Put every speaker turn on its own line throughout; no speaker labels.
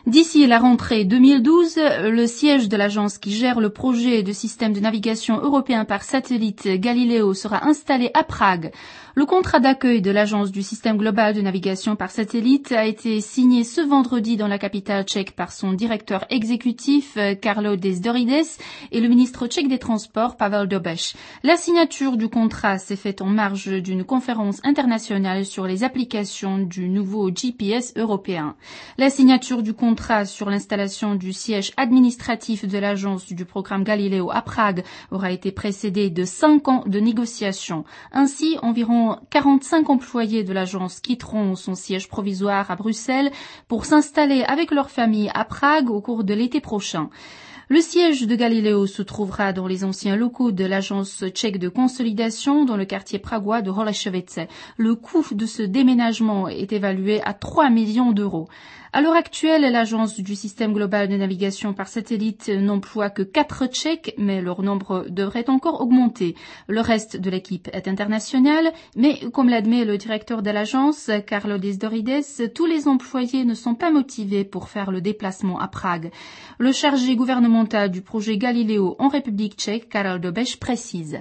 D'ici la rentrée 2012, le siège de l'agence qui gère le projet de système de navigation européen par satellite Galileo sera installé à Prague. Le contrat d'accueil de l'agence du système global de navigation par satellite a été signé ce vendredi dans la capitale tchèque par son directeur exécutif Karlo Desdorides et le ministre tchèque des Transports Pavel Dobeš. La signature du contrat s'est faite en marge d'une conférence internationale sur les applications du nouveau GPS européen. La signature du contrat sur l'installation du siège administratif de l'agence du programme Galileo à Prague aura été précédée de 5 ans de négociations. Ainsi, environ 45 employés de l'agence quitteront son siège provisoire à Bruxelles pour s'installer avec leur famille à Prague au cours de l'été prochain. Le siège de Galileo se trouvera dans les anciens locaux de l'agence tchèque de consolidation dans le quartier pragois de Holešovice. Le coût de ce déménagement est évalué à 3 millions d'euros. À l'heure actuelle, l'agence du système global de navigation par satellite n'emploie que 4 Tchèques, mais leur nombre devrait encore augmenter. Le reste de l'équipe est international, mais comme l'admet le directeur de l'agence, Karlo Desdorides, tous les employés ne sont pas motivés pour faire le déplacement à Prague. Le chargé gouvernemental du projet Galileo en République tchèque, Karel Dobeš, précise.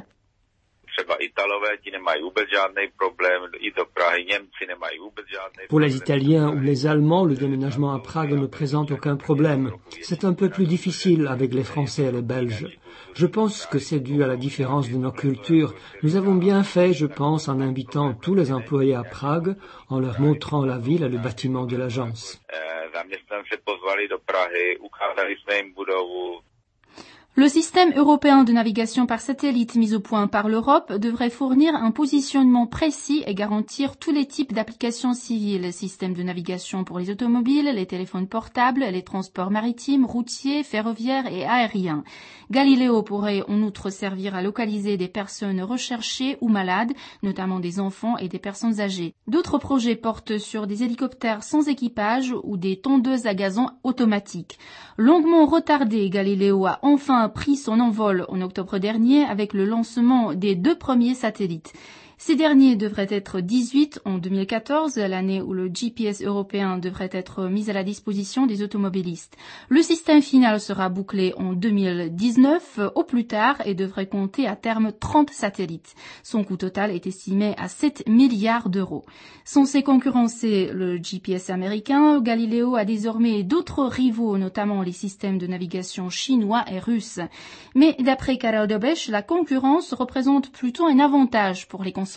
Pour les Italiens ou les Allemands, le déménagement à Prague ne présente aucun problème. C'est un peu plus difficile avec les Français et les Belges. Je pense que c'est dû à la différence de nos cultures. Nous avons bien fait, je pense, en invitant tous les employés à Prague, en leur montrant la ville et le bâtiment de l'agence.
Le système européen de navigation par satellite mis au point par l'Europe devrait fournir un positionnement précis et garantir tous les types d'applications civiles, systèmes de navigation pour les automobiles, les téléphones portables, les transports maritimes, routiers, ferroviaires et aériens. Galileo pourrait en outre servir à localiser des personnes recherchées ou malades, notamment des enfants et des personnes âgées. D'autres projets portent sur des hélicoptères sans équipage ou des tondeuses à gazon automatiques. Longuement retardé, Galileo a enfin pris son envol en octobre dernier avec le lancement des 2 premiers satellites. Ces derniers devraient être 18 en 2014, l'année où le GPS européen devrait être mis à la disposition des automobilistes. Le système final sera bouclé en 2019 au plus tard et devrait compter à terme 30 satellites. Son coût total est estimé à 7 milliards d'euros. Censé concurrencer le GPS américain, Galileo a désormais d'autres rivaux, notamment les systèmes de navigation chinois et russes. Mais d'après Karel Dobeš, la concurrence représente plutôt un avantage pour les consommateurs.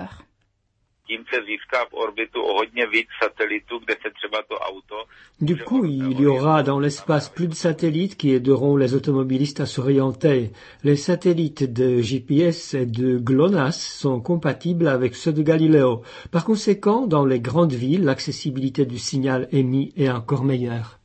Du coup, il y aura dans l'espace plus de satellites qui aideront les automobilistes à s'orienter. Les satellites de GPS et de GLONASS sont compatibles avec ceux de Galileo. Par conséquent, dans les grandes villes, l'accessibilité du signal émis est encore meilleure.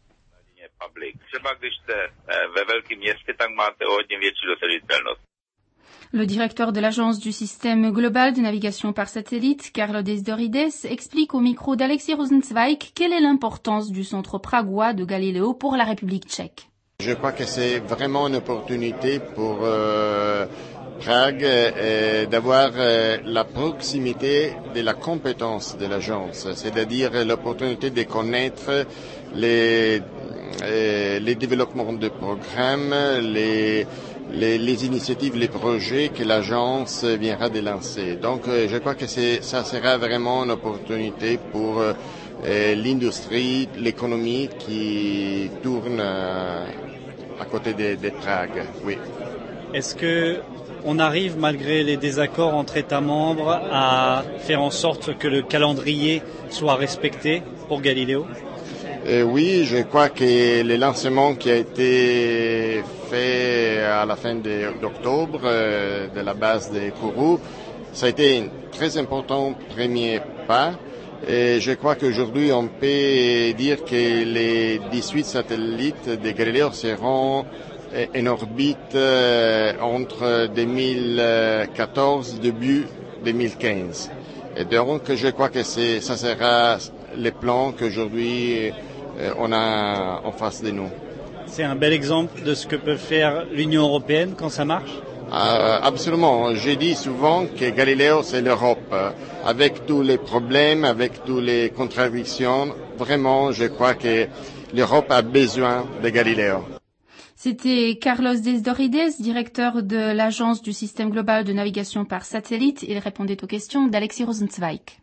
Le directeur de l'agence du système global de navigation par satellite, Karlo Desdorides, explique au micro d'Alexis Rosenzweig quelle est l'importance du centre pragois de Galileo pour la République tchèque.
Je crois que c'est vraiment une opportunité pour Prague d'avoir la proximité de la compétence de l'agence, c'est-à-dire l'opportunité de connaître les développements de programmes, les initiatives, les projets que l'agence viendra de lancer. Donc, je crois que ça sera vraiment une opportunité pour l'industrie, l'économie qui tourne à côté de Prague. Oui.
Est-ce que on arrive, malgré les désaccords entre États membres, à faire en sorte que le calendrier soit respecté pour Galileo?
Oui, je crois que le lancement qui a été fait à la fin d'octobre de la base de Kourou, ça a été un très important premier pas. Et je crois qu'aujourd'hui, on peut dire que les 18 satellites de Galileo seront en orbite entre 2014 et début 2015. Et donc, je crois que ça sera le plan qu'aujourd'hui on a en face de nous.
C'est un bel exemple de ce que peut faire l'Union européenne quand ça marche?
Absolument. Je dis souvent que Galileo, c'est l'Europe. Avec tous les problèmes, avec toutes les contradictions, vraiment, je crois que l'Europe a besoin de Galileo.
C'était Carlos Desdorides, directeur de l'Agence du système global de navigation par satellite. Il répondait aux questions d'Alexis Rosenzweig.